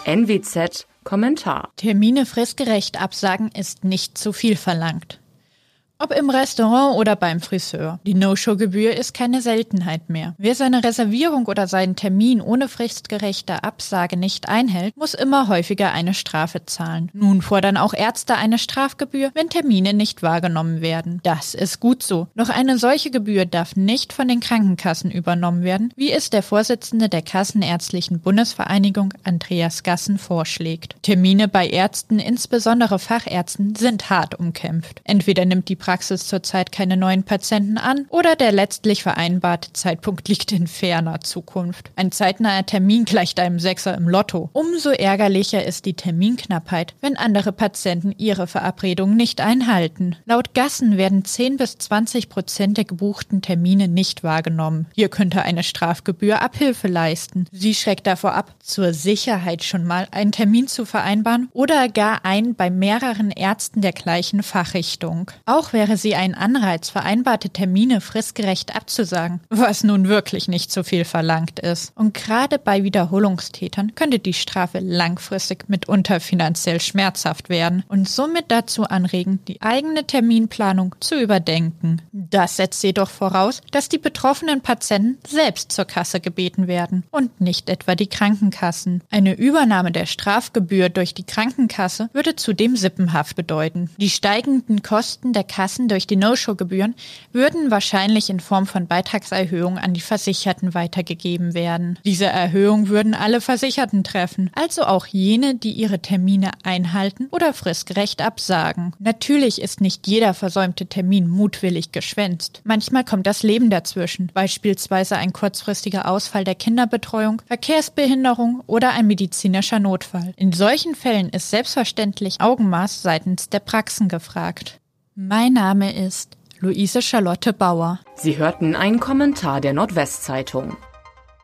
NWZ Kommentar. Termine fristgerecht absagen ist nicht zu viel verlangt. Ob im Restaurant oder beim Friseur. Die No-Show-Gebühr ist keine Seltenheit mehr. Wer seine Reservierung oder seinen Termin ohne fristgerechte Absage nicht einhält, muss immer häufiger eine Strafe zahlen. Nun fordern auch Ärzte eine Strafgebühr, wenn Termine nicht wahrgenommen werden. Das ist gut so. Doch eine solche Gebühr darf nicht von den Krankenkassen übernommen werden, wie es der Vorsitzende der Kassenärztlichen Bundesvereinigung, Andreas Gassen, vorschlägt. Termine bei Ärzten, insbesondere Fachärzten, sind hart umkämpft. Entweder nimmt die Praxis zurzeit keine neuen Patienten an oder der letztlich vereinbarte Zeitpunkt liegt in ferner Zukunft. Ein zeitnaher Termin gleicht einem Sechser im Lotto. Umso ärgerlicher ist die Terminknappheit, wenn andere Patienten ihre Verabredungen nicht einhalten. Laut Gassen werden 10-20% der gebuchten Termine nicht wahrgenommen. Hier könnte eine Strafgebühr Abhilfe leisten. Sie schreckt davor ab, zur Sicherheit schon mal einen Termin zu vereinbaren oder gar einen bei mehreren Ärzten der gleichen Fachrichtung. Auch wäre sie ein Anreiz, vereinbarte Termine fristgerecht abzusagen, was nun wirklich nicht so viel verlangt ist. Und gerade bei Wiederholungstätern könnte die Strafe langfristig mitunter finanziell schmerzhaft werden und somit dazu anregen, die eigene Terminplanung zu überdenken. Das setzt jedoch voraus, dass die betroffenen Patienten selbst zur Kasse gebeten werden und nicht etwa die Krankenkassen. Eine Übernahme der Strafgebühr durch die Krankenkasse würde zudem Sippenhaft bedeuten. Die steigenden Kosten der Kassen durch die No-Show-Gebühren würden wahrscheinlich in Form von Beitragserhöhungen an die Versicherten weitergegeben werden. Diese Erhöhungen würden alle Versicherten treffen, also auch jene, die ihre Termine einhalten oder fristgerecht absagen. Natürlich ist nicht jeder versäumte Termin mutwillig geschwänzt. Manchmal kommt das Leben dazwischen, beispielsweise ein kurzfristiger Ausfall der Kinderbetreuung, Verkehrsbehinderung oder ein medizinischer Notfall. In solchen Fällen ist selbstverständlich Augenmaß seitens der Praxen gefragt. Mein Name ist Luise Charlotte Bauer. Sie hörten einen Kommentar der Nordwestzeitung.